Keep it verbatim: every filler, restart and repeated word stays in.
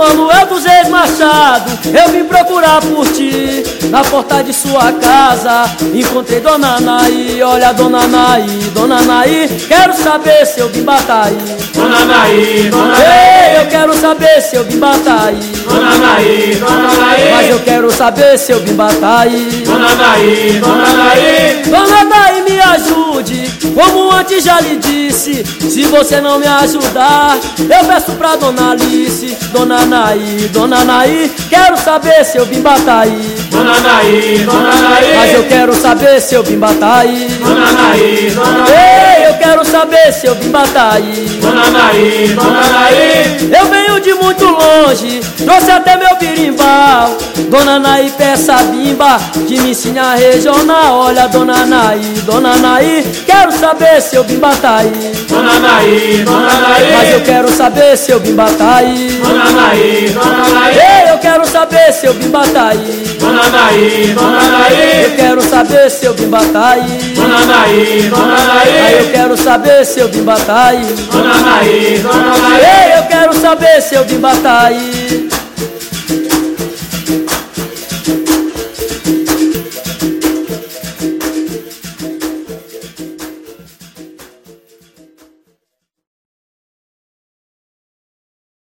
Manuel dos Reis Machado, eu vim procurar por ti na porta de sua casa. Encontrei Dona Anaí, olha Dona Anaí, Dona Anaí, quero saber se eu vim Bataí. Dona Anaí, Dona Ei, Anaí, eu quero saber se eu vim Bataí. Dona Anaí, Dona Anaí, Mas eu quero saber se eu vim Bataí. Dona Anaí, Dona Anaí, Dona Anaí, me ajude, como antes já lhe disse. Se você não me ajudar, eu peço pra Dona Alice. Dona Anaí, Dona Anaí, quero saber se eu vim Bataí. Dona Anaí, Dona Anaí, Mas eu quero saber se eu vim Bataí. Dona Anaí, Dona Anaí, Ei, eu quero saber se eu vim Bataí. Dona Anaí, Dona Anaí, Eu venho de muito longe, trouxe até meu birimbau. Dona Anaí, peça a bimba que me ensina a regional. Olha Dona Anaí, Dona Anaí, quero saber se eu vim Bataí. Dona Anaí, Dona Anaí, Mas eu quero saber se eu vim Bataí. Dona Anaí, Dona Anaí, Ei, eu quero saber se eu vim Bataí. Dona Anaí, Dona Anaí, Eu quero saber se eu vim Bataí. Dona Anaí, Dona Aí Anaí, eu quero saber se eu vim Bataí. Dona Anaí, Dona Anaí, Ei, eu quero saber se eu vim Bataí.